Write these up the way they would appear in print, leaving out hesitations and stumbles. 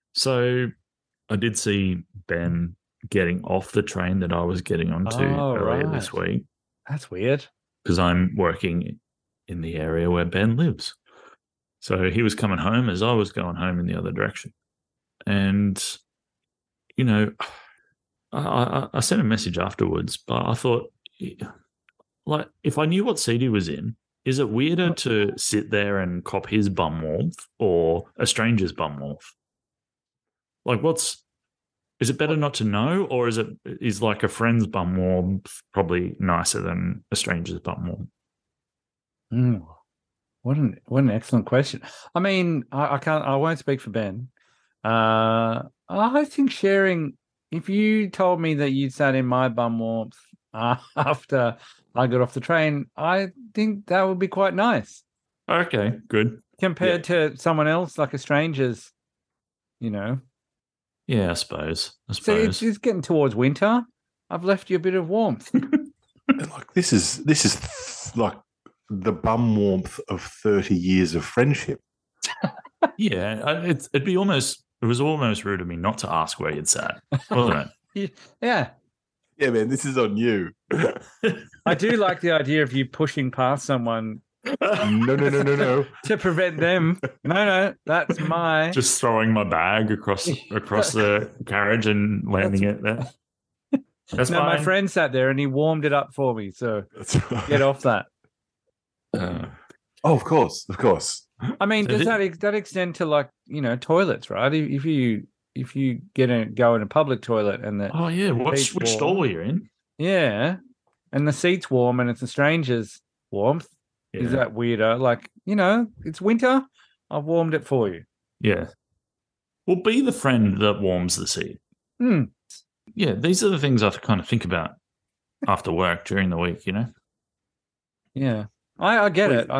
So I did see Ben getting off the train that I was getting onto Oh, earlier right. this week That's weird. because I'm working in the area where Ben lives. So he was coming home as I was going home in the other direction. And, you know, I sent a message afterwards, but I thought, like, if I knew what seat he was in, is it weirder to sit there and cop his bum warmth or a stranger's bum warmth? Like, is it better not to know, or is like a friend's bum warmth probably nicer than a stranger's bum warmth? Mm, what an excellent question. I mean, I won't speak for Ben. I think sharing. If you told me that you'd sat in my bum warmth after I got off the train, I think that would be quite nice Okay, good. compared to someone else, like a stranger's. You know, Yeah, I suppose. I so it's, suppose. it's getting towards winter. I've left you a bit of warmth. And like this is like the bum warmth of 30 years of friendship. Yeah, it was almost rude of me not to ask where you'd sat, wasn't Yeah, Yeah, man, this is on you. I do like the idea of you pushing past someone No. to prevent them. No, that's my. Just throwing my bag across the carriage and landing it there. That's No, my fine. friend sat there and he warmed it up for me. So That's right. get off that. Oh, of course. I mean, So does that extend to, like, toilets, right? If you go in a public toilet and the Oh yeah, seat's which warm, stall were you in? yeah, and the seat's warm and it's a stranger's warmth, is Yeah. that weirder? Like, it's winter. I've warmed it for you. Yeah. Well, be the friend that warms the seat. Hmm. Yeah, these are the things I kind of think about after work during the week, Yeah, I get it.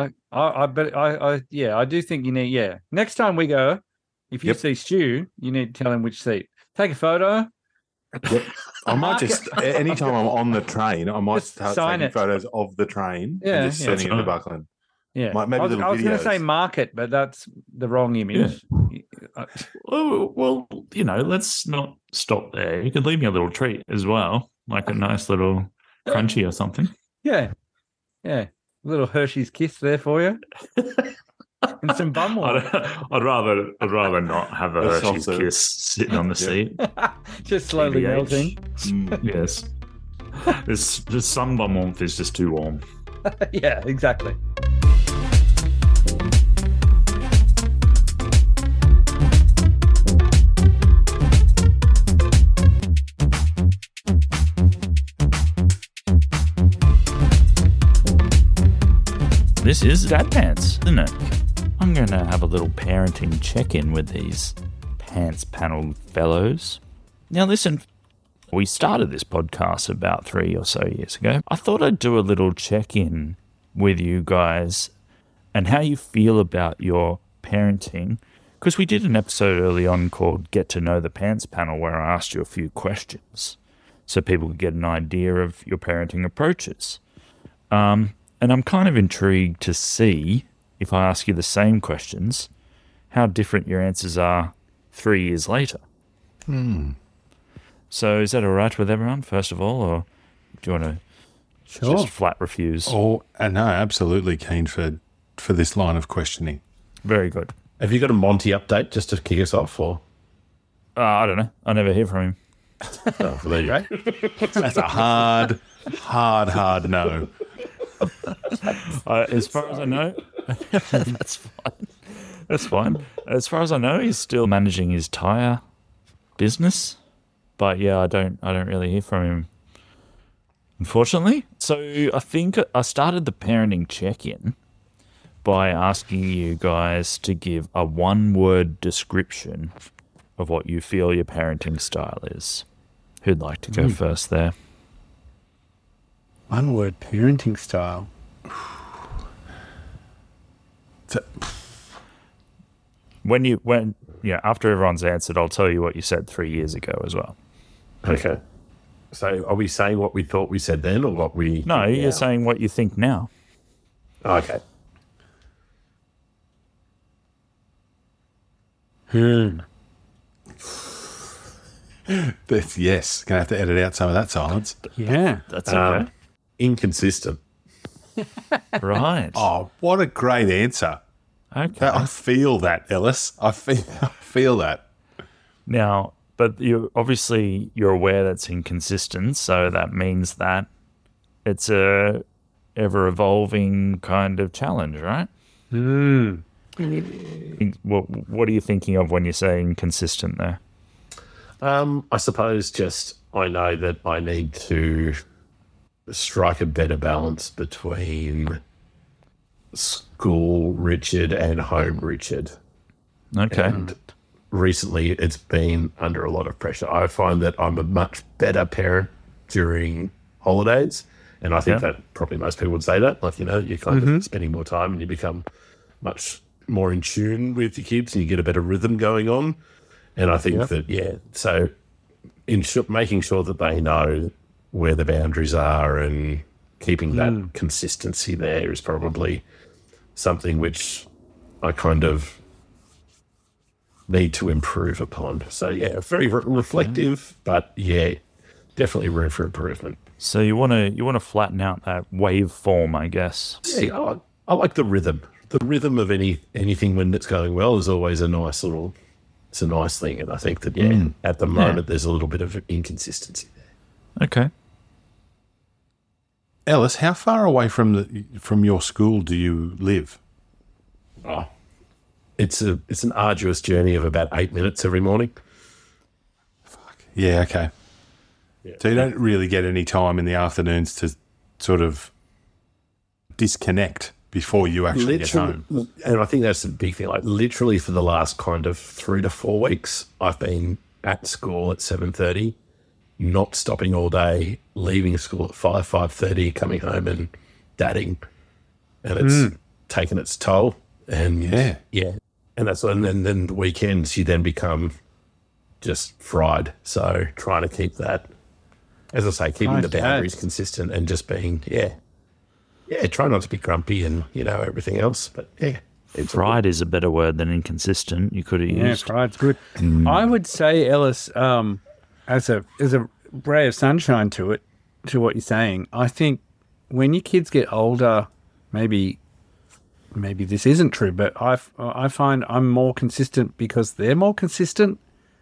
I do think you need. Yeah, next time we go, if you Yep. see Stu, you need to tell him which seat. Take a photo. Yep. I might just, anytime I'm on the train, I might Just start sign taking it. photos of the train Yeah, and just yeah. sending it to That's right. Buckland. Yeah, Maybe I was little going to say videos. mark it, but that's the wrong image. Well, let's not stop there. You could leave me a little treat as well, like a nice little crunchy or something. Yeah, a little Hershey's Kiss there for you, and some bum warmth. I'd rather not have a That's Hershey's also- Kiss sitting on the seat. Just slowly TBH. melting. Yes. There's some bum warmth is just too warm. Yeah, exactly. This is Dad Pants, isn't it? I'm going to have a little parenting check-in with these Pants Panel fellows. Now listen, we started this podcast about 3 or so years ago. I thought I'd do a little check-in with you guys and how you feel about your parenting, because we did an episode early on called Get to Know the Pants Panel where I asked you a few questions so people could get an idea of your parenting approaches. And I'm kind of intrigued to see, if I ask you the same questions, how different your answers are 3 years later. So is that all right with everyone, first of all, or do you want to just flat refuse? Oh, no, absolutely keen for this line of questioning. Very good. Have you got a Monty update just to kick us off? Or I don't know. I never hear from him. oh, well, there you go. That's a hard no. As far as I know, that's fine. That's fine. As far as I know, he's still managing his tire business. But yeah, I don't really hear from him, unfortunately. So I think I started the parenting check-in by asking you guys to give a one-word description of what you feel your parenting style is. Who'd like to go first there? One word parenting style. After everyone's answered, I'll tell you what you said 3 years ago as well. Okay. So are we saying what we thought we said then, or what we? No, think you're now? saying what you think now. Okay. Yes, going to have to edit out some of that silence. Yeah. That's okay. Inconsistent. Right. Oh, what a great answer. Okay. I feel that, Ellis. I feel that. Now, but you're aware that's inconsistent, so that means that it's a ever-evolving kind of challenge, right? What are you thinking of when you say inconsistent there? I suppose just I know that I need to strike a better balance between school Richard and home Richard. Okay. And recently it's been under a lot of pressure. I find that I'm a much better parent during holidays. And I think that probably most people would say that. Like, you're kind of spending more time and you become much more in tune with your kids and you get a better rhythm going on. And I think that, so making sure that they know where the boundaries are and keeping that consistency there is probably something which I kind of need to improve upon. So, very reflective, but, definitely room for improvement. So you want to flatten out that waveform, I guess. Yeah, I like the rhythm. The rhythm of anything when it's going well is always a nice thing. And I think that, at the moment, there's a little bit of inconsistency there. Okay. Ellis, how far away from your school do you live? Oh, it's an arduous journey of about 8 minutes every morning. Yeah, okay. Yeah. So you don't really get any time in the afternoons to sort of disconnect before you actually get home. And I think that's the big thing. Like literally for the last kind of 3 to 4 weeks, I've been at school at 7:30, not stopping all day, leaving school at 5:30, coming home and dadding. And it's taken its toll. And and that's and then the weekends you then become just fried. So trying to keep that, as I say, keeping the boundaries consistent and just being try not to be grumpy and everything else. But fried is a better word than inconsistent. You could have used. Yeah, fried's good. I would say, Ellis, as a ray of sunshine to what you're saying, I think when your kids get older, maybe this isn't true, but I find I'm more consistent because they're more consistent.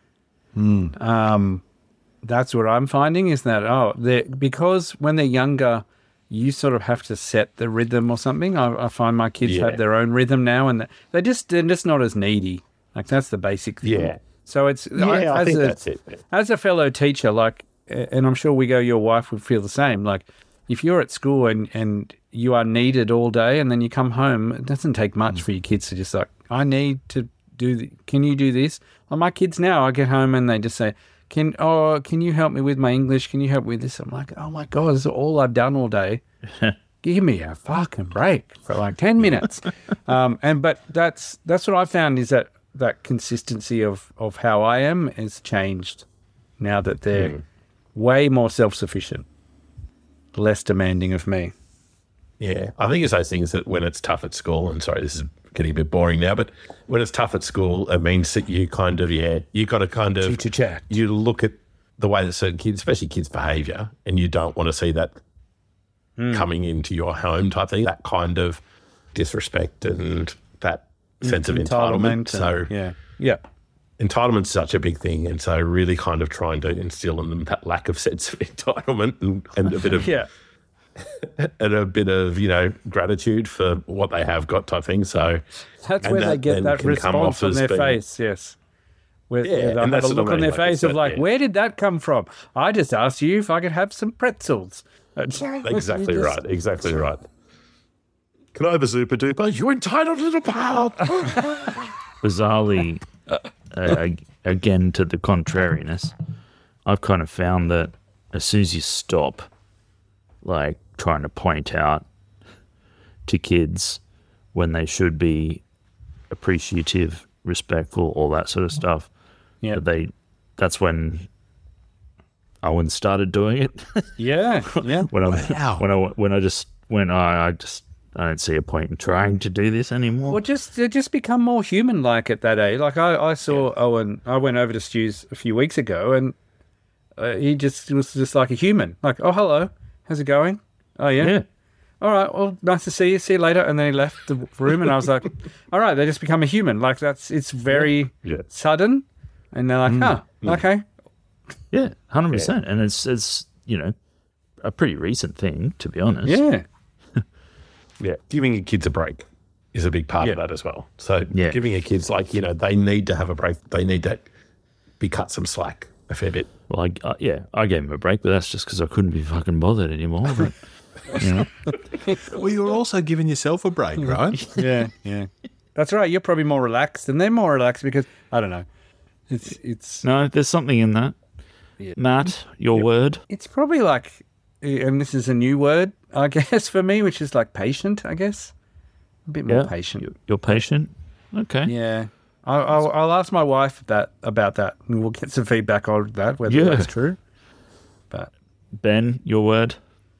That's what I'm finding is that because when they're younger, you sort of have to set the rhythm or something. I find my kids have their own rhythm now, and they're just not as needy. Like that's the basic thing. Yeah. So it's I think that's it. As a fellow teacher, like, and I'm sure your wife would feel the same. Like, if you're at school and you are needed all day, and then you come home, it doesn't take much for your kids to just like, I need to do. Can you do this? Well, my kids now, I get home and they just say, Can you help me with my English? Can you help me with this? I'm like, oh my God, this is all I've done all day. Give me a fucking break for like 10 minutes. But that's what I found is that consistency of how I am has changed now that they're way more self-sufficient, less demanding of me. Yeah, I think it's those things that when it's tough at school, and sorry, this is getting a bit boring now, but when it's tough at school, it means that you kind of, you got to kind of, you look at the way that certain kids, especially kids' behaviour, and you don't want to see that coming into your home type thing, that kind of disrespect and that sense of entitlement. So, entitlement's such a big thing, and so really kind of trying to instill in them that lack of sense of entitlement and a bit of and a bit of gratitude for what they have got type thing. So that's where they get that response on their face. Yes, where they'll have a look on their face of like, where did that come from? I just asked you if I could have some pretzels. Exactly right. Exactly right. Can I have a Zupa Duper? You entitled little pal. Bizarrely, again to the contrariness, I've kind of found that as soon as you stop, like trying to point out to kids when they should be appreciative, respectful, all that sort of stuff. Yeah, that's when Owen started doing it. Yeah. when I just went, I don't see a point in trying to do this anymore. Well, just become more human-like at that age. Like I saw Owen. I went over to Stu's a few weeks ago, and he just was just like a human. Like, oh, hello, how's it going? Oh, yeah. Yeah. All right, well, nice to see you. See you later. And then he left the room, and I was like, all right, they just become a human. Like, it's very sudden. And they're like, okay. Yeah, 100%. And it's a pretty recent thing, to be honest. Yeah. Yeah, giving your kids a break is a big part of that as well. So giving your kids, like, they need to have a break. They need to be cut some slack a fair bit. Well, I gave him a break, but that's just because I couldn't be fucking bothered anymore. But, Well, you're also giving yourself a break, right? Yeah. That's right. You're probably more relaxed, and they're more relaxed because, I don't know. It's No, there's something in that. Yeah. Matt, your word. It's probably like, and this is a new word, I guess, for me, which is like patient, I guess. A bit more patient. You're patient? Okay. Yeah. I'll ask my wife about that, and we'll get some feedback on that, whether that's true. But Ben, your word.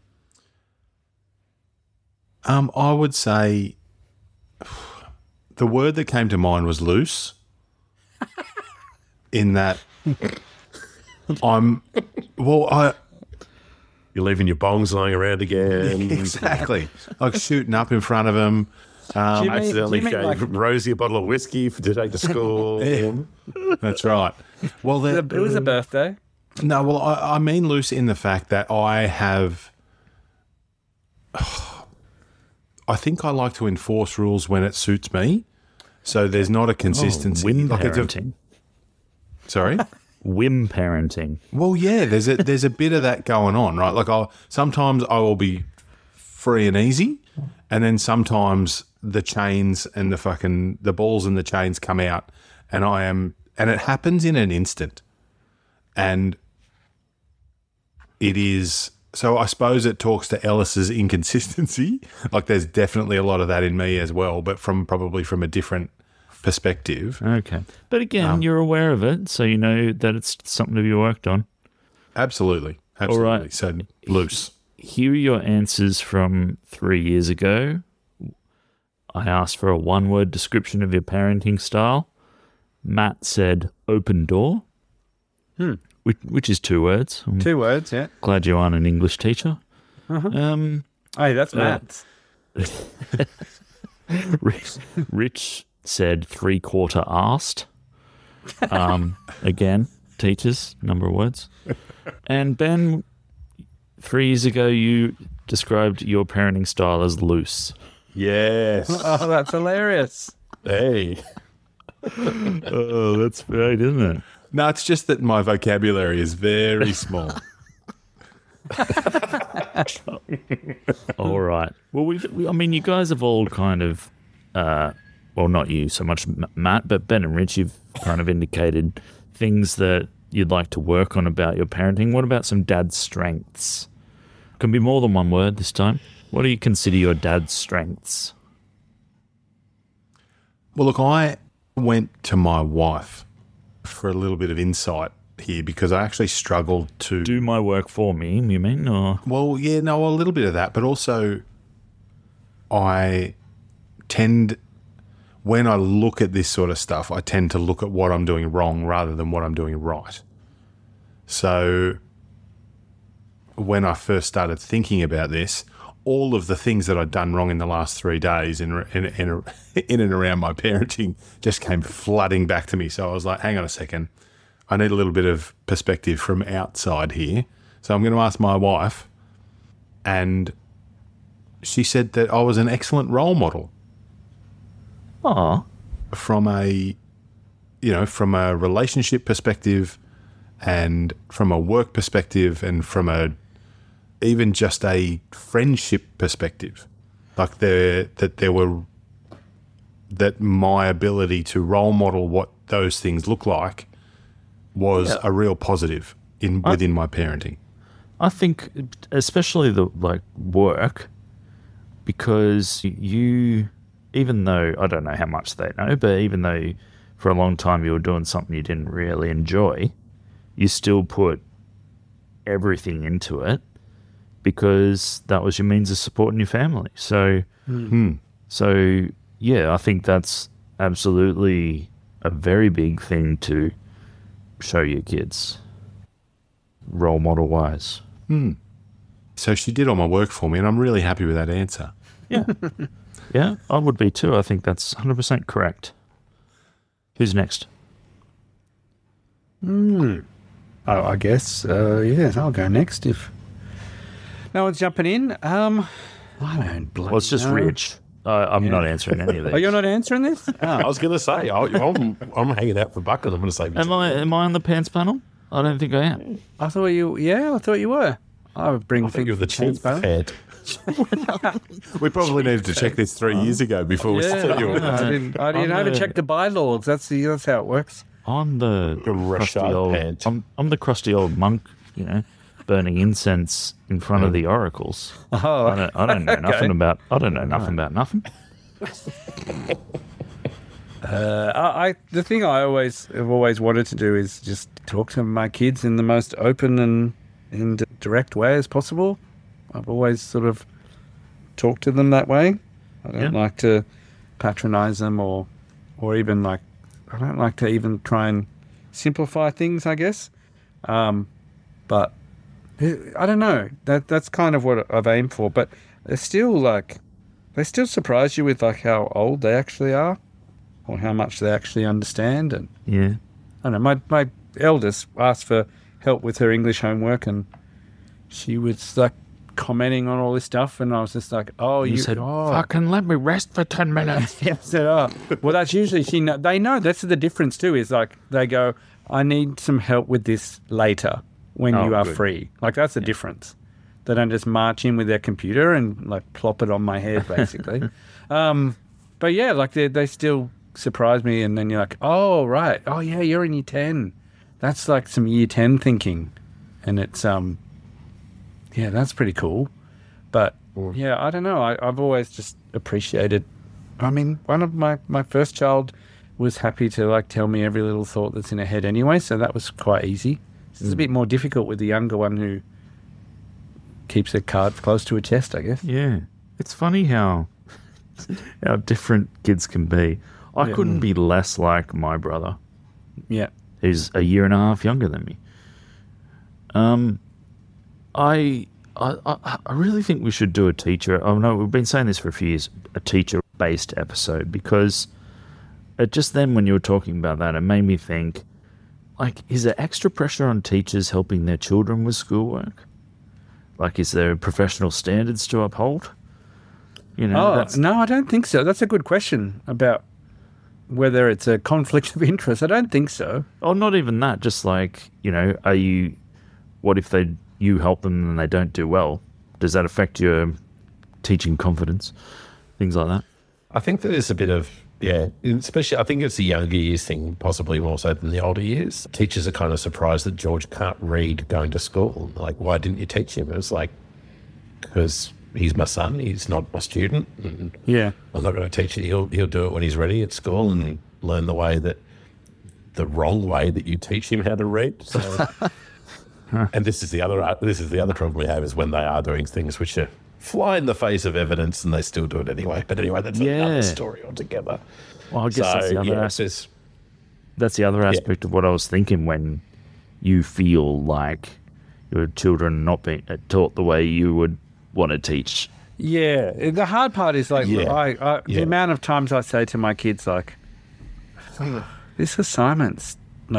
I would say the word that came to mind was loose. In that, you're leaving your bongs lying around again. Exactly, like shooting up in front of him. Accidentally gave Rosie a bottle of whiskey to take to school. That's right. Well, it was a birthday. No, well, I mean loose in the fact that I think I like to enforce rules when it suits me. So there's not a consistency. Whim parenting. Sorry? Whim parenting. Well, yeah, there's a bit of that going on, right? Like sometimes I will be free and easy, and then sometimes the chains and the balls and the chains come out, and it happens in an instant. And it is... So I suppose it talks to Ellis's inconsistency. Like there's definitely a lot of that in me as well, but probably from a different perspective. Okay. But again, you're aware of it, so you know that it's something to be worked on. Absolutely. All right. So loose. Here are your answers from 3 years ago. I asked for a one-word description of your parenting style. Matt said open door. Which is 2 words. 2 words, yeah. Glad you aren't an English teacher. Hey, that's Matt. Rich said 3/4 arsed. Again, teachers, number of words. And Ben, 3 years ago, you described your parenting style as loose. Yes. Oh, that's hilarious. Hey. Oh, that's right, isn't it? No, it's just that my vocabulary is very small. All right. Well, you guys have all kind of, well, not you so much, Matt, but Ben and Rich, you've kind of indicated things that you'd like to work on about your parenting. What about some dad's strengths? Can be more than one word this time. What do you consider your dad's strengths? Well, look, I went to my wife for a little bit of insight here because I actually struggled to do my work for me, you mean? Or well, yeah, no, a little bit of that, but also I tend, when I look at this sort of stuff, I tend to look at what I'm doing wrong rather than what I'm doing right. So when I first started thinking about this, all of the things that I'd done wrong in the last 3 days in and around my parenting just came flooding back to me. So I was like, hang on a second. I need a little bit of perspective from outside here. So I'm going to ask my wife. And she said that I was an excellent role model. Aw. From a relationship perspective and from a work perspective and from even just a friendship perspective, like that my ability to role model what those things look like was a real positive within my parenting. I think especially the work, because you, even though I don't know how much they know, but even though for a long time you were doing something you didn't really enjoy, you still put everything into it, because that was your means of supporting your family. So, yeah, I think that's absolutely a very big thing to show your kids. role model wise. So she did all my work for me, and I'm really happy with that answer. Yeah. Yeah, I would be too. I think that's 100% correct. Who's next? Oh, I guess, yes, I'll go next if no one's jumping in. I don't bloody Well, it's just know. Rich. I'm not answering any of these. Oh, you're not answering this? I was going to say, I'm hanging out for Bucket. I'm going to say, Am I on the pants panel? I don't think I am. I thought you were. I would bring I think you're the things chief back. head. We probably needed to check this 3 years ago before we started. I didn't have to check the bylaws. That's how it works. I'm the crusty Rashad old. pant. I'm the crusty old monk, burning incense in front of the oracles. Oh, I don't know nothing about. I don't know nothing about nothing. The thing have always wanted to do is just talk to my kids in the most open and direct way as possible. I've always sort of talked to them that way. I don't like to patronize them or even I don't like to even try and simplify things, I guess. But I don't know. That's kind of what I've aimed for. But they still surprise you with how old they actually are or how much they actually understand. And Yeah. I don't know. My eldest asked for help with her English homework, and she was commenting on all this stuff, and I was just like, "Oh, You said, "Fucking let me rest for 10 minutes." Yeah, I said, "Oh, well, that's usually they know that's the difference too. Is they go, I need some help with this later when you are good. free. That's the difference. They don't just march in with their computer and plop it on my head, basically. But yeah, they still surprise me, and then you're like, oh right, oh yeah, you're in year 10. That's some year 10 thinking, and it's yeah, that's pretty cool. But yeah, I don't know. I've always just appreciated. I mean, one of my first child was happy to tell me every little thought that's in her head anyway, so that was quite easy. It's a bit more difficult with the younger one who keeps her cards close to her chest, I guess. Yeah. It's funny how different kids can be. I couldn't be less like my brother, Yeah. who's a year and a half younger than me. I really think we should do a teacher. Oh no, we've been saying this for a few years. A teacher-based episode, because it just then when you were talking about that, it made me think, is there extra pressure on teachers helping their children with schoolwork? Is there professional standards to uphold? No, I don't think so. That's a good question about whether it's a conflict of interest. I don't think so. Oh, not even that. Just are you? What if you help them and they don't do well? Does that affect your teaching confidence? Things like that. I think that there's a bit of, especially I think it's the younger years thing, possibly more so than the older years. Teachers are kind of surprised that George can't read going to school. Why didn't you teach him? It was because he's my son, he's not my student. And Yeah. I'm not going to teach him. He'll do it when he's ready at school and learn the wrong way that you teach him how to read. So, and this is the other problem we have, is when they are doing things which are fly in the face of evidence and they still do it anyway. But anyway, that's another story altogether. Well, I guess that's the other aspect. That's the other aspect of what I was thinking when you feel like your children are not being taught the way you would want to teach. Yeah. The hard part is the amount of times I say to my kids, this assignment's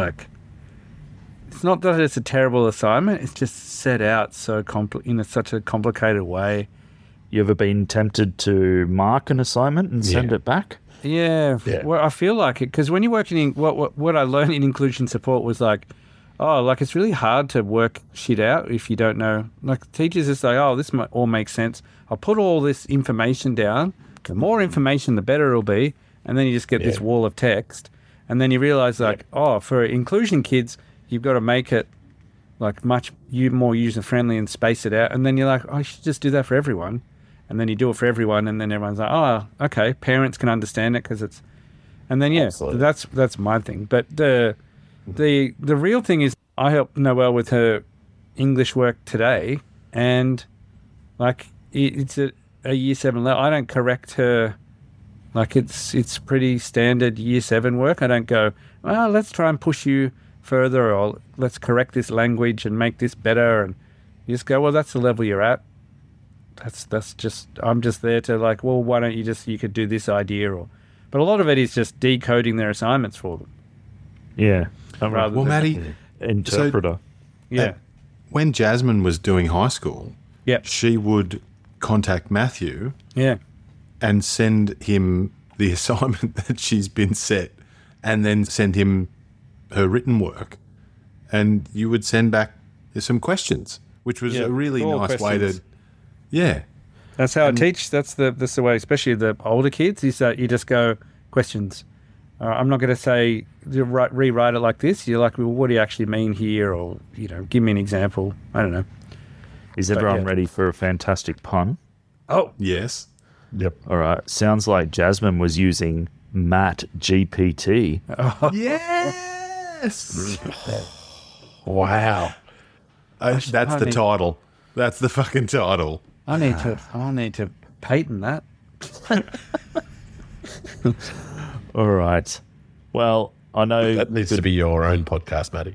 it's not that it's a terrible assignment. It's just set out so in such a complicated way. You ever been tempted to mark an assignment and send it back? Yeah. Well, I feel like it, because when you're working in what I learned in inclusion support was it's really hard to work shit out if you don't know. Teachers just say, oh, this might all make sense. I'll put all this information down. The more information, the better it'll be. And then you just get this wall of text. And then you realize for inclusion kids, you've got to make it much more user-friendly and space it out. And then you're like, I should just do that for everyone. And then you do it for everyone, and then everyone's like, oh, okay, parents can understand it because it's... And then, that's my thing. But the real thing is I helped Noelle with her English work today, and it's a year 7 level. I don't correct her. It's pretty standard year 7 work. I don't go, let's try and push you further, or let's correct this language and make this better. And you just go, well, that's the level you're at. That's just, I'm just there to like, well, why don't you could do this idea, but a lot of it is just decoding their assignments for them. Yeah. Rather Well, than- Maddie, Interpreter. Yeah. when Jasmine was doing high school, Yep. she would contact Matthew Yeah. and send him the assignment that she's been set, and then send him her written work, and you would send back some questions, which was Yeah, a really all nice way questions. to, yeah. That's how I teach. That's the way, especially the older kids. Is that you just go questions. I'm not going to say rewrite it like this. You're like, well, what do you actually mean here? Or give me an example. I don't know. Is everyone yeah. ready for a fantastic pun? Oh, Yes. Yep. All right. Sounds like Jasmine was using Matt GPT. Yes. Wow. That's the funny. title. That's the fucking title. I need to patent that. All right. Well, I know That needs to be your own podcast, Matty.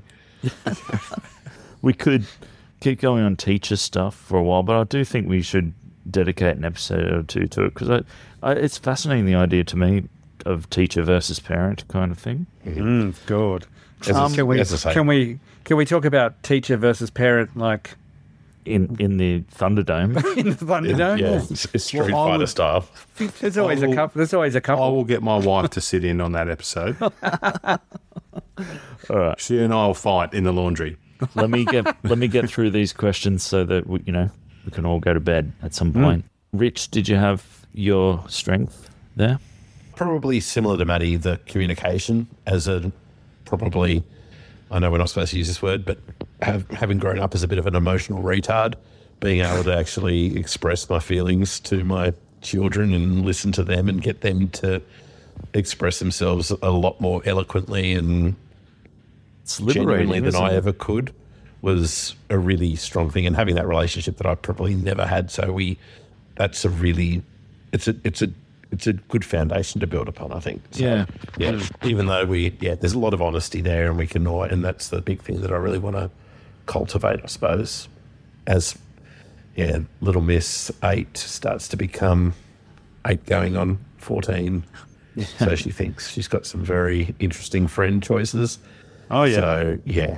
we could keep going on teacher stuff for a while, but I do think we should dedicate an episode or two to it because it's fascinating, the idea to me of teacher versus parent kind of thing. Good. As I say, Can we talk about teacher versus parent like In the Thunderdome. in the Thunderdome? yeah, it's Street Well, I Fighter would- style. There's always a couple. There's always a I couple. will get my wife to sit in on that episode. All right. She and I will fight in the laundry. let me get through these questions so that we can all go to bed at some point. Rich, did you have your strength there? Probably similar to Matty, the communication as a probably, I know we're not supposed to use this word, but having grown up as a bit of an emotional retard, being able to actually express my feelings to my children and listen to them and get them to express themselves a lot more eloquently and It's genuinely liberating than I isn't it? ever could was a really strong thing. And having that relationship that I probably never had, that's a really, it's a good foundation to build upon, I think. So, Yeah. Even though there's a lot of honesty there, and and that's the big thing that I really want to cultivate, I suppose. As little Miss 8 starts to become 8 going on 14, so she thinks she's got some very interesting friend choices. Oh yeah. So yeah.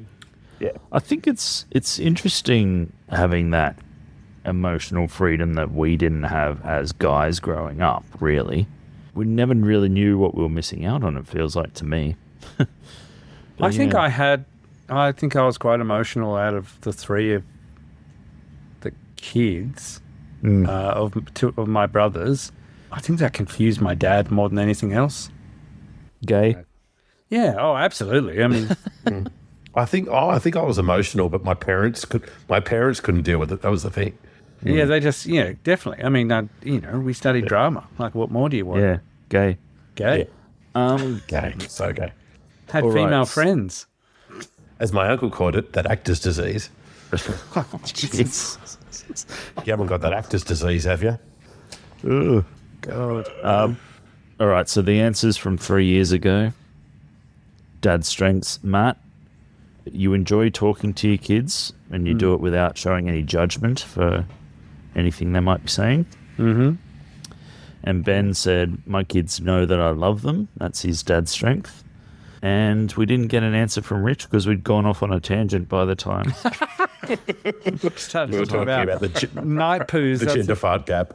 I think it's interesting having that emotional freedom that we didn't have as guys growing up, really. We never really knew what we were missing out on, it feels like to me. I think yeah. I think I was quite emotional out of the three of the kids of two of my brothers. I think that confused my dad more than anything else. Gay. Yeah. Oh, absolutely. I mean, I think I was emotional, but my parents couldn't deal with it. That was the thing. yeah, they just definitely. I mean, we studied drama. Like, what more do you want? Yeah, gay. Gay. Gay, so gay. Had All right. female friends. As my uncle called it, that actor's disease. Jeez. You haven't got that actor's disease, have you? Ugh. God. All right, so the answers from 3 years ago. Dad's strengths. Matt, you enjoy talking to your kids and you do it without showing any judgment for anything they might be saying. Mm-hmm. And Ben said, my kids know that I love them. That's his dad's strength. And we didn't get an answer from Rich because we'd gone off on a tangent by the time. Started We were to talk talking about night poos. the gender fart gap.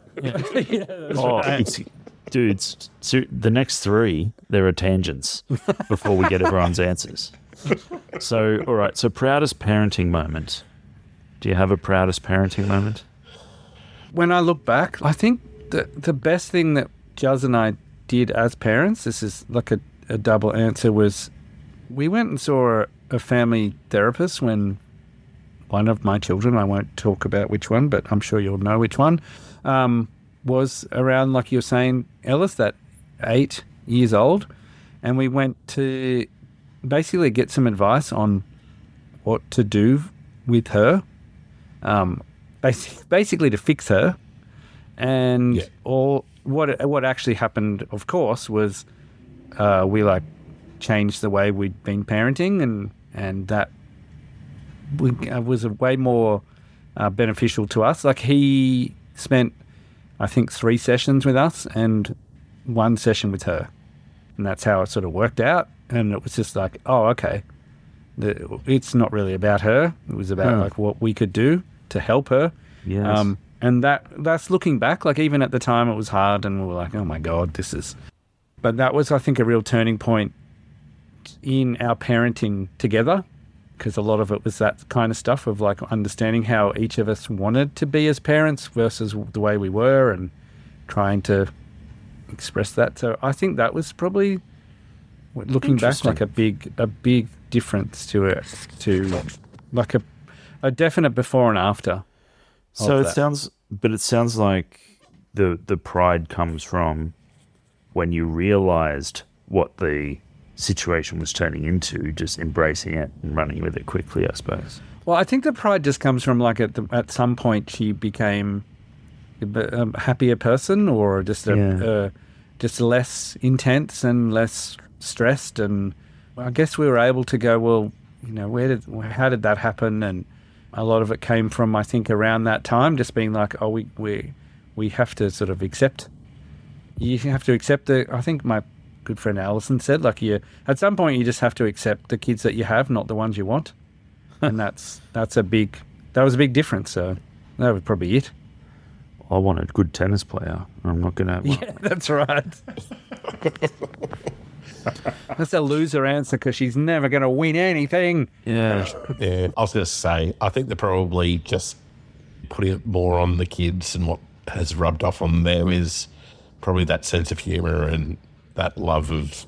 Dudes, so the next three, there are tangents before we get everyone's answers. So, all right. So, proudest parenting moment. Do you have a proudest parenting moment? When I look back, I think the best thing that Juz and I did as parents, this is like a double answer, was we went and saw a family therapist when one of my children, I won't talk about which one, but I'm sure you'll know which one, was around, like you're saying, Ellis, that 8 years old. And we went to basically get some advice on what to do with her, basically to fix her. And Yeah. what actually happened, of course, was we changed the way we'd been parenting, and that was a way more beneficial to us. Like, he spent, I think, 3 sessions with us and 1 session with her, and that's how it sort of worked out. And it was just like, oh, okay, it's not really about her. It was about like what we could do to help her. Yes. And that's looking back, like, even at the time it was hard and we were like, oh my God, this is... But that was, I think, a real turning point in our parenting together, because a lot of it was that kind of stuff of like understanding how each of us wanted to be as parents versus the way we were, and trying to express that. So I think that was probably, looking back, like a big difference to it, to like a definite before and after. So it sounds like the pride comes from when you realized what the situation was turning into, just embracing it and running with it quickly, I suppose. Well, I think the pride just comes from like at some point she became a happier person, or just just less intense and less stressed, and I guess we were able to go, well, you know, how did that happen? And a lot of it came from, I think, around that time, just being like, oh, we have to sort of accept. You have to accept I think my good friend Alison said, like, at some point you just have to accept the kids that you have, not the ones you want. And that was a big difference. So that was probably it. I want a good tennis player. I'm not going to have one. Yeah, that's right. That's a loser answer, because she's never going to win anything. Yeah. Yeah, I was going to say, I think they're probably just putting it more on the kids, and what has rubbed off on them is probably that sense of humour and that love of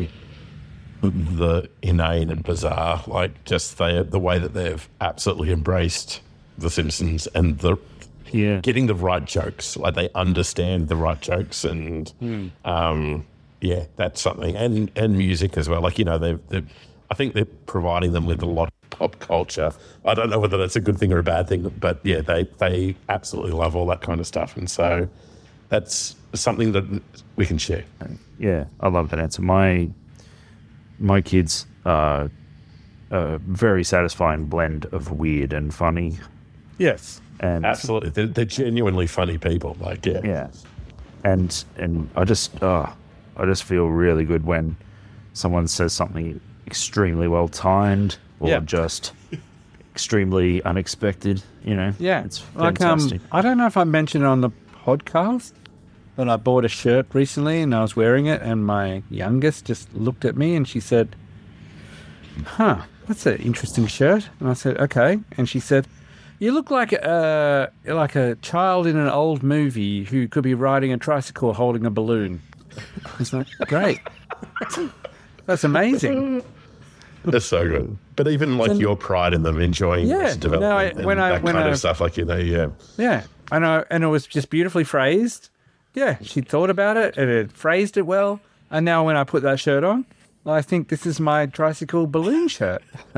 the inane and bizarre, like just the way that they've absolutely embraced The Simpsons and getting the right jokes, like they understand the right jokes, and that's something, and music as well. Like, you know, I think they're providing them with a lot of pop culture. I don't know whether that's a good thing or a bad thing, but yeah, they absolutely love all that kind of stuff, and so that's something that we can share. Yeah, I love that answer. My kids are a very satisfying blend of weird and funny. Yes. And absolutely. They're genuinely funny people. Like, yeah. Yeah. And I just feel really good when someone says something extremely well timed or just extremely unexpected, you know. Yeah. It's fantastic. I don't know if I mentioned it on the podcast, but I bought a shirt recently and I was wearing it, and my youngest just looked at me and she said, that's an interesting shirt. And I said, okay. And she said, you look like a child in an old movie who could be riding a tricycle holding a balloon. I was like, great. That's amazing. That's so good. But even like your pride in them enjoying this development that kind of stuff, like, you know, Yeah, and it was just beautifully phrased. Yeah, she thought about it and it phrased it well. And now when I put that shirt on, I think this is my tricycle balloon shirt.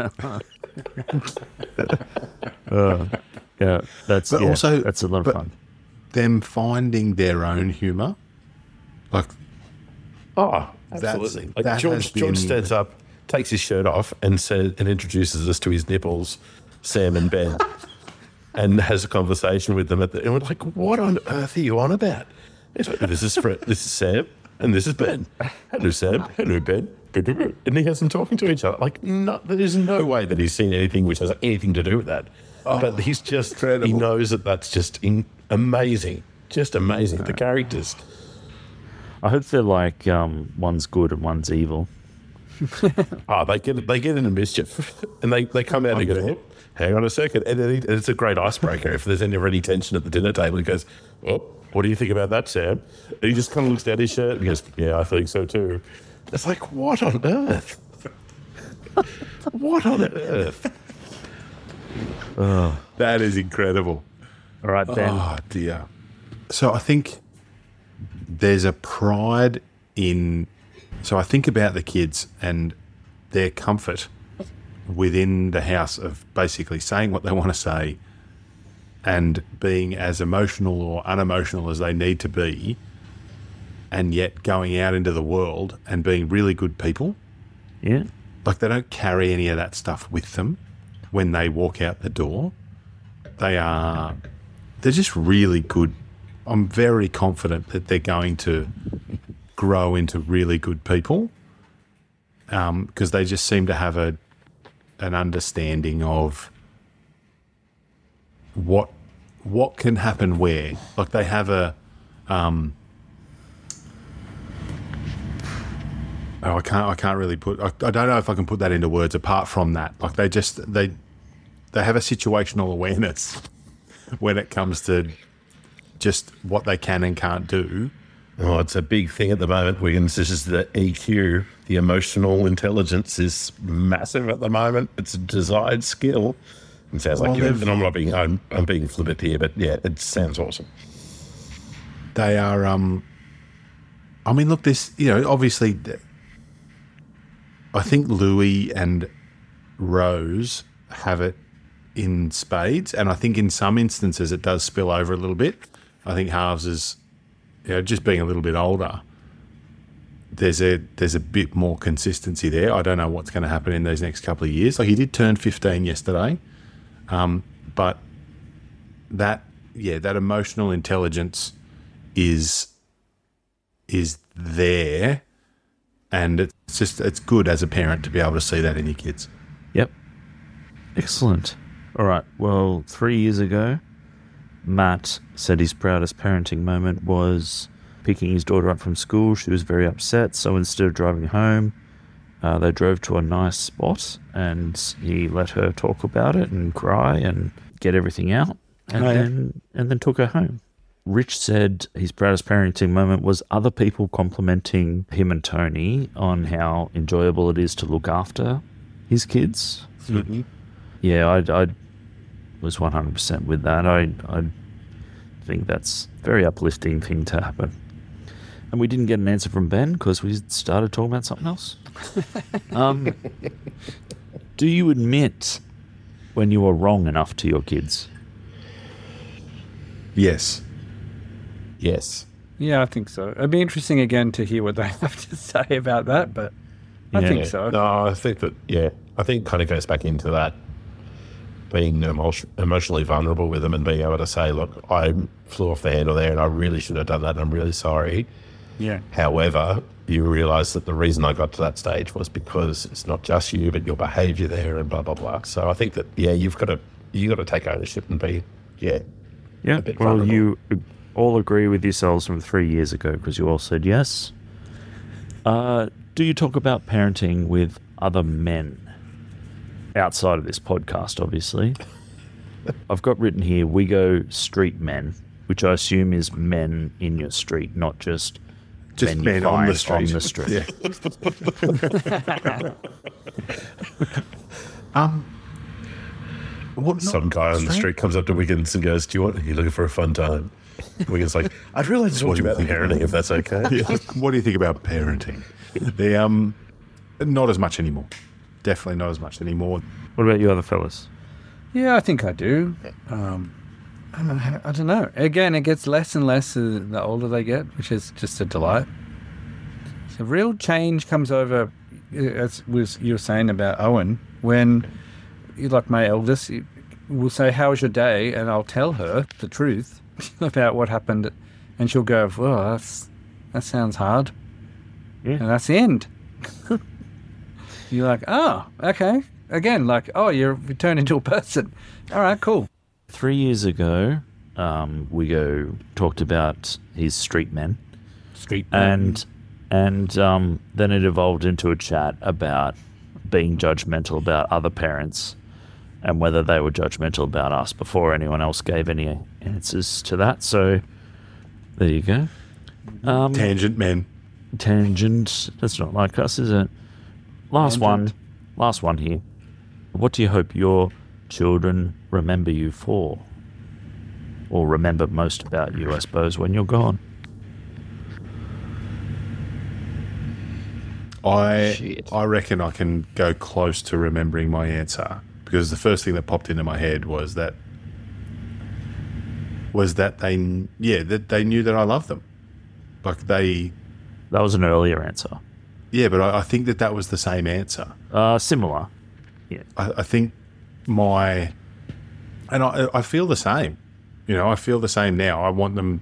Yeah, that's a lot of fun. Them finding their own humour, like, absolutely. Like George stands up, takes his shirt off, and introduces us to his nipples, Sam and Ben, and has a conversation with them and we're like, what on earth are you on about? He's like, this is Sam, and this is Ben. Hello, Sam. Hello, Ben. And he has them talking to each other. Like, there's no way that he's seen anything which has anything to do with that. But he's just incredible. He knows that's just amazing. Just amazing. The characters. I hope they're like one's good and one's evil. They get into mischief, and they come out and go, hang on a second. And it's a great icebreaker. If there's ever any tension at the dinner table, he goes, what do you think about that, Sam? And he just kind of looks down his shirt and goes, yeah, I think so too. It's like, what on earth? What on earth? That is incredible. All right, Ben. Oh, dear. So I think there's a pride in... So I think about the kids and their comfort within the house of basically saying what they want to say and being as emotional or unemotional as they need to be, and yet going out into the world and being really good people Yeah. Like they don't carry any of that stuff with them when they walk out the door. They're just really good. I'm very confident that they're going to grow into really good people because they just seem to have an understanding of what can happen where. Like they have a I can't really put. I don't know if I can put that into words. Apart from that, like they have a situational awareness when it comes to just what they can and can't do. Oh, it's a big thing at the moment, Wiggins. This is the EQ. The emotional intelligence is massive at the moment. It's a desired skill. It sounds like I'm being flippant here, but yeah, it sounds awesome. They are. I mean, look, this. Obviously, I think Louis and Rose have it in spades, and I think in some instances it does spill over a little bit. I think Halves is, just being a little bit older. There's a bit more consistency there. I don't know what's going to happen in these next couple of years. Like he did turn 15 yesterday, but that emotional intelligence is there, and it's good as a parent to be able to see that in your kids. Yep. Excellent. All right. Well, 3 years ago, Matt said his proudest parenting moment was picking his daughter up from school. She was very upset, so instead of driving home, they drove to a nice spot, and he let her talk about it and cry and get everything out, and then took her home. Rich said his proudest parenting moment was other people complimenting him and Tony on how enjoyable it is to look after his kids. Mm-hmm. Yeah, I was 100% with that. I think that's a very uplifting thing to happen. And we didn't get an answer from Ben because we started talking about something else. Do you admit when you were wrong enough to your kids? Yes. Yes. Yeah, I think so. It'd be interesting again to hear what they have to say about that, but I think so. No, I think that, I think it kind of goes back into that being emotionally vulnerable with them and being able to say, look, I flew off the handle there and I really should have done that and I'm really sorry. Yeah. However, you realise that the reason I got to that stage was because it's not just you, but your behaviour there and blah, blah, blah. So I think that, you've got to take ownership and be, a bit well, vulnerable. you all agree with yourselves from 3 years ago because you all said yes. Do you talk about parenting with other men? Outside of this podcast, obviously. I've got written here, we go street men, which I assume is men in your street, not just men on the find street. Yeah. Some guy on the street comes up to Wiggins and goes, are you looking for a fun time? Wiggins like, I'd really like to talk to you about parenting, if that's okay. What do you think about parenting? Not as much anymore. Definitely not as much anymore. What about you other fellas? Yeah, I think I do. I don't know. Again, it gets less and less the older they get, which is just a delight. So real change comes over, as you were saying about Owen, when, like my eldest, will say, how was your day? And I'll tell her the truth about what happened. And she'll go, well, that sounds hard. Yeah. And that's the end. You're like, oh, okay. Again, like, oh, you turn into a person. All right, cool. 3 years ago, Wiggo talked about his street men. And then it evolved into a chat about being judgmental about other parents and whether they were judgmental about us before anyone else gave any answers to that. So there you go. Tangent men. Tangent. That's not like us, is it? Last one here. What do you hope your children remember you for? Or remember most about you, I suppose, when you're gone? I reckon I can go close to remembering my answer because the first thing that popped into my head was that they knew that I loved them. Like That was an earlier answer. Yeah, but I think that was the same answer. Similar. I think I feel the same. You know, I feel the same now. I want them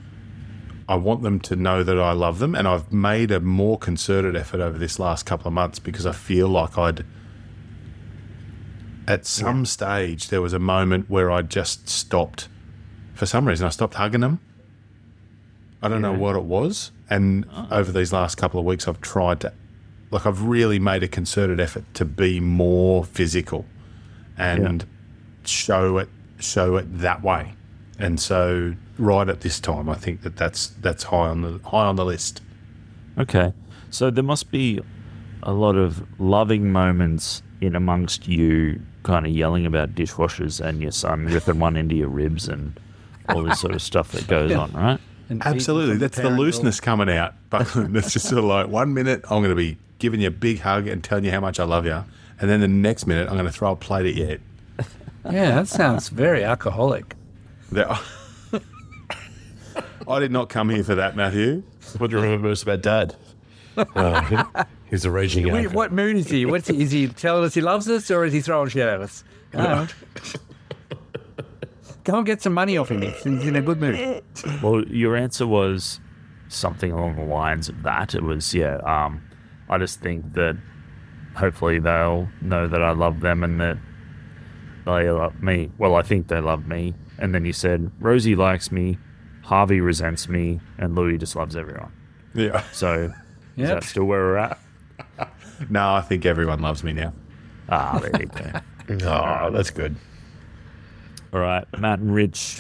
to know that I love them, and I've made a more concerted effort over this last couple of months because I feel like at some stage there was a moment where I just stopped. For some reason, I stopped hugging them. I don't know what it was. And over these last couple of weeks, I've tried to, I've really made a concerted effort to be more physical and show it that way. And so, right at this time, I think that's high on the list. Okay, so there must be a lot of loving moments in amongst you, kind of yelling about dishwashers and your son ripping one into your ribs and all this sort of stuff that goes on, right? Absolutely, that's the looseness coming out. But that's just sort of like 1 minute I'm going to be giving you a big hug and telling you how much I love you, and then the next minute I'm going to throw a plate at your head. Yeah, that sounds very alcoholic. I did not come here for that, Matthew. What do you remember most about Dad? He's a raging alcoholic. What mood is he? Is he telling us he loves us, or is he throwing shit at us? Go and get some money off him. He's in a good mood. Well, your answer was something along the lines of that. It was, I just think that hopefully they'll know that I love them and that they love me. Well, I think they love me. And then you said, Rosie likes me, Harvey resents me, and Louis just loves everyone. Yeah. So is that still where we're at? No, I think everyone loves me now. There you go. Oh, that's good. All right, Matt and Rich.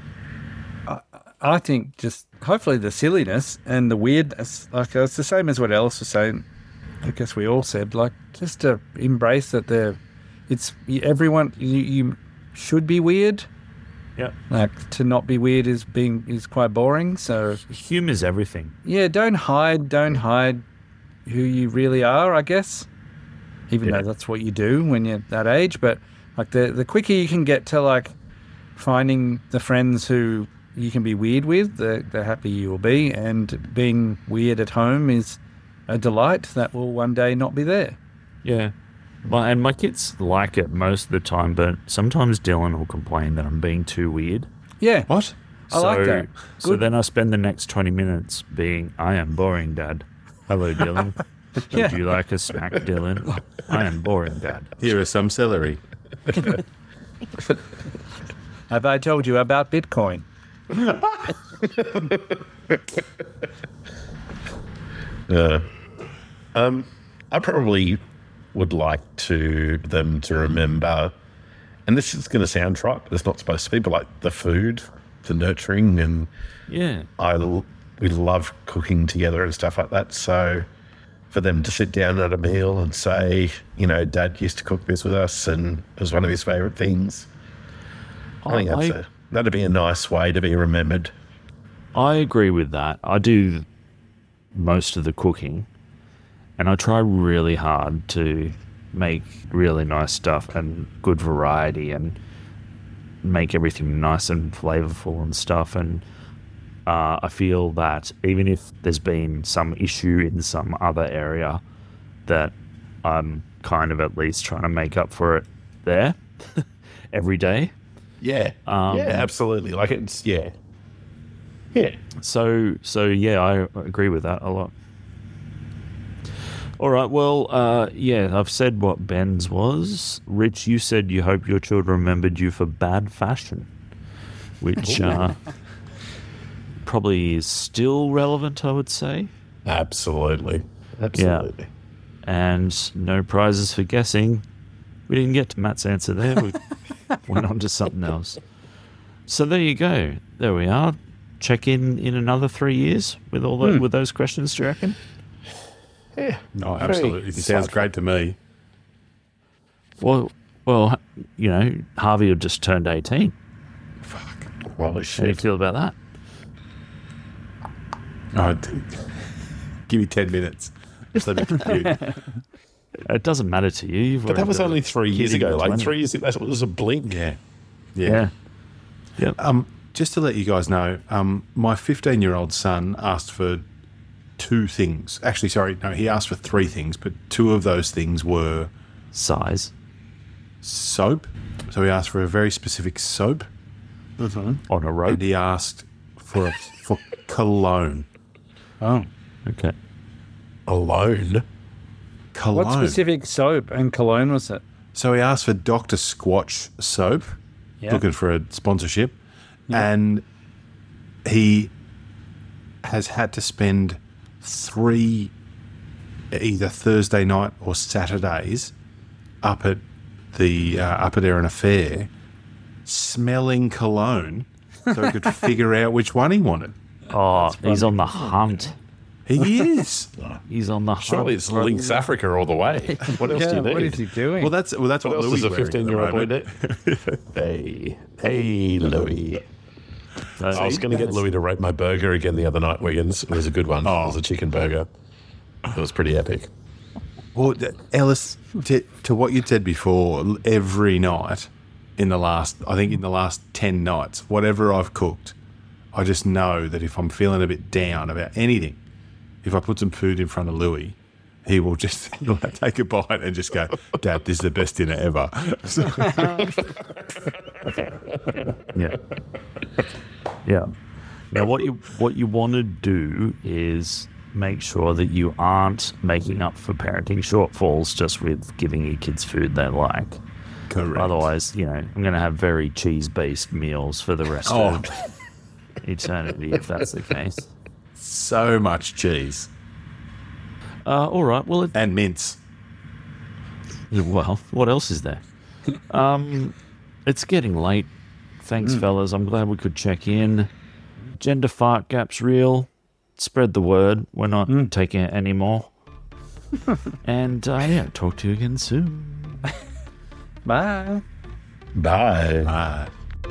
I think just hopefully the silliness and the weirdness, like it's the same as what Alice was saying. I guess we all said, like, just to embrace that everyone, you should be weird. Yeah. Like, to not be weird is quite boring. So Humor's everything. yeah, don't hide who you really are, I guess. Even though that's what you do when you're that age, but like the quicker you can get to like finding the friends who you can be weird with, the happier you will be. And being weird at home is a delight that will one day not be there. Yeah. And my kids like it most of the time, but sometimes Dylan will complain that I'm being too weird. Yeah. What? I like that. So then I spend the next 20 minutes being, I am boring, Dad. Hello, Dylan. Would you like a snack, Dylan? I am boring, Dad. Here are some celery. Have I told you about Bitcoin? I probably would like them to remember, and this is going to sound trite, but it's not supposed to be, but like the food, the nurturing, and we love cooking together and stuff like that. So for them to sit down at a meal and say, you know, Dad used to cook this with us and it was one of his favourite things. I think that'd be a nice way to be remembered. I agree with that. I do most of the cooking, and I try really hard to make really nice stuff and good variety and make everything nice and flavorful and stuff. And I feel that even if there's been some issue in some other area, that I'm kind of at least trying to make up for it there every day. Yeah. Absolutely. Like it's, yeah. So yeah, I agree with that a lot. All right, well, I've said what Ben's was. Rich, you said you hope your children remembered you for bad fashion, which probably is still relevant, I would say. Absolutely. Yeah. And no prizes for guessing. We didn't get to Matt's answer there. We went on to something else. So there you go. There we are. Check in another 3 years with all with those questions, do you reckon? Yeah. No, absolutely. It sounds great to me. Well, you know, Harvey had just turned 18. Holy How do you shit. feel about that? Give me 10 minutes. Just let me compute. It doesn't matter to you. But that was only 3 years ago. Like 20. 3 years ago, that was a blink. Yeah. Yeah. Just to let you guys know, my 15-year-old son asked for 2 things. Actually, sorry, no, he asked for 3 things, but 2 of those things were Size. soap. So he asked for a very specific soap, On a rope. and he asked for cologne. Oh. Okay. Alone. Cologne. What specific soap and cologne was it? So he asked for Dr. Squatch soap, Yeah. looking for a sponsorship, and he has had to spend 3 either Thursday night or Saturdays up at Erina Fair smelling cologne so he could figure out which one he wanted. Oh, he's on the hunt. He is. He's on the hunt. Surely it's Lynx Africa all the way. What else do you need? What is he doing? Well, that's what What else Louis does a wearing at the 15-year-old boy moment. do? Hey, Louis. I was going to get Louis to rate my burger again the other night, Wiggins. It was a good one. It was a chicken burger. It was pretty epic. Well, Ellis, to what you said before, every night in the last 10 nights, whatever I've cooked, I just know that if I'm feeling a bit down about anything, if I put some food in front of Louis, he'll take a bite and just go, Dad, this is the best dinner ever. Yeah. Yeah. Now, what you want to do is make sure that you aren't making up for parenting shortfalls just with giving your kids food they like. Correct. Otherwise, I'm going to have very cheese-based meals for the rest of eternity if that's the case. So much cheese All right. Well, and mince. what else is there? It's getting late. Thanks, fellas. I'm glad we could check in. Gender fart gap's real. Spread the word. We're not taking it anymore. And talk to you again soon. Bye. Bye.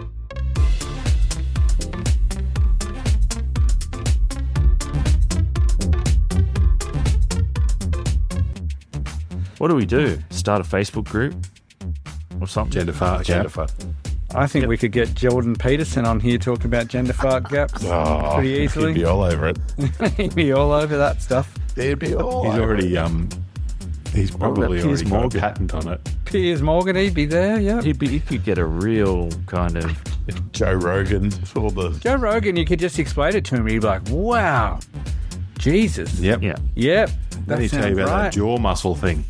What do we do? Start a Facebook group or something? Gender fart. Gender fart. I think we could get Jordan Peterson on here talking about gender fart gaps Oh, pretty easily. He'd be all over it. He'd be all over that stuff. He'd be all He's over already he's probably Piers already got Morgan? a patent on it. Piers Morgan, he'd be there, yeah. He could get a real kind of... Joe Rogan. All the Joe Rogan, you could just explain it to him. He'd be like, wow, Jesus. Yep. Yeah. Yep. Let me tell you about that jaw muscle thing.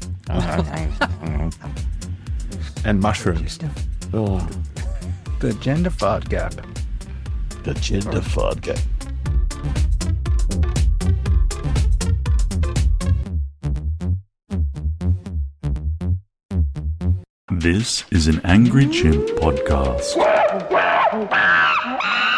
And mushrooms. Oh, The gender fart gap. the gender fart gap. This is an Angry Chimp podcast.